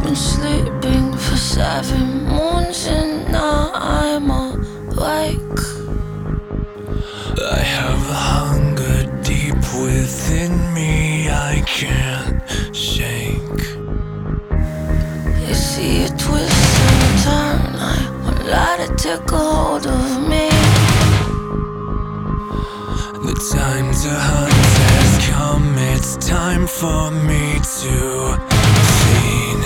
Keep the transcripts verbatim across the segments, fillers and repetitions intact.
been sleeping for seven moons and now I'm awake. I have a hunger deep within me I can't shake. You see it twist and turn, I won't let it take a hold of me. The time to hunt has come, it's time for me to seen.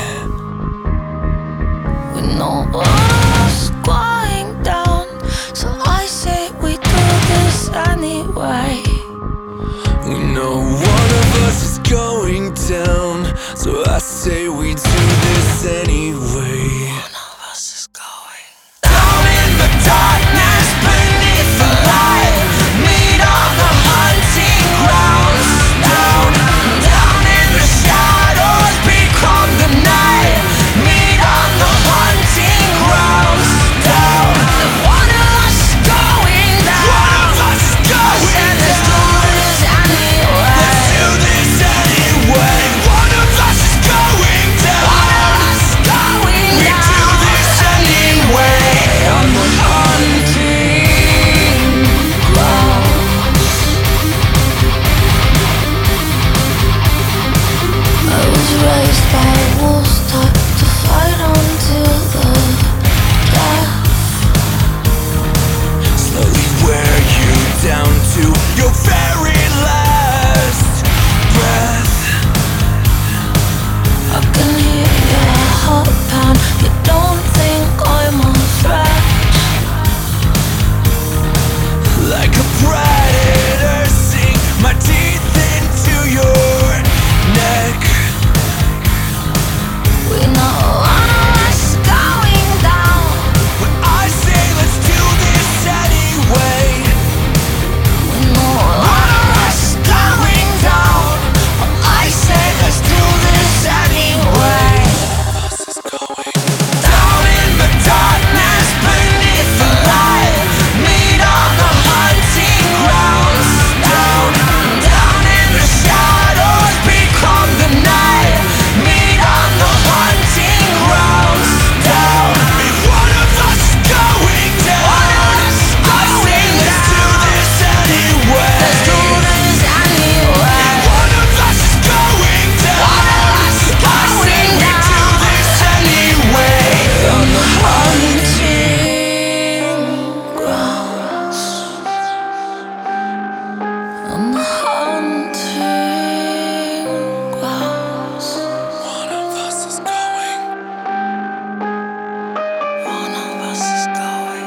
We know what's going down, so I say we do this anyway. We know one of us is going down, so I say we do this anyway. One of us is going down in the darkness beneath the light. Meet on the hunting grounds. Down, down in the shadows become the night. Meet on the hunting grounds. Down, one of us is going down. one of us is going And let's do this anyway. Let's do this anyway. One of us is going down. One of us is going We down. do this anyway. On the hunting grounds. I was raised by wolves, taught to fight until the death. Slowly wear you down to your very last breath. I can hear your heart pound. You don't think I'm a threat? Like a predator, sink my teeth into your neck. We know one of us is going down. But I say let's do this anyway. We know one of us is going down. I say let's do this anyway. Down in the darkness beneath the light. Meet on the hunting grounds. Down, down in the shadows become the night. Meet on the hunting grounds. Down, if one of us is going down, One of us is I say going let's do down. this anyway. Let's do this anyway. One of us is going down. One of us is I say going we do down. this anyway. On the hunting grounds. On the hunting grounds. One of us is going. One of us is going.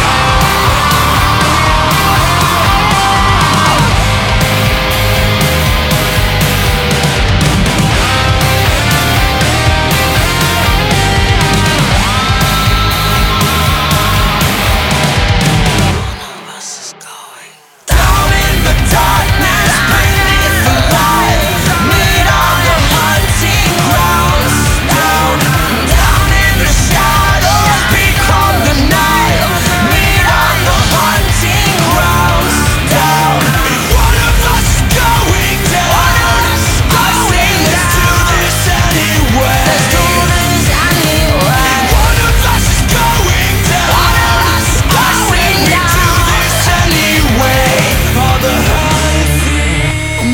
One of us is going. Down in the darkness beneath the light. Meet on the hunting grounds. Down, down in the shadows become the night. Meet on the hunting grounds. Down, if one of us is going down, I say let's do this anyway. Let's do this anyway. One of us is going down. One of us is I say going we do down. this anyway. For the hunting.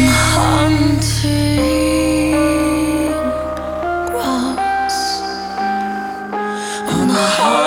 Hunting grounds. On the hunting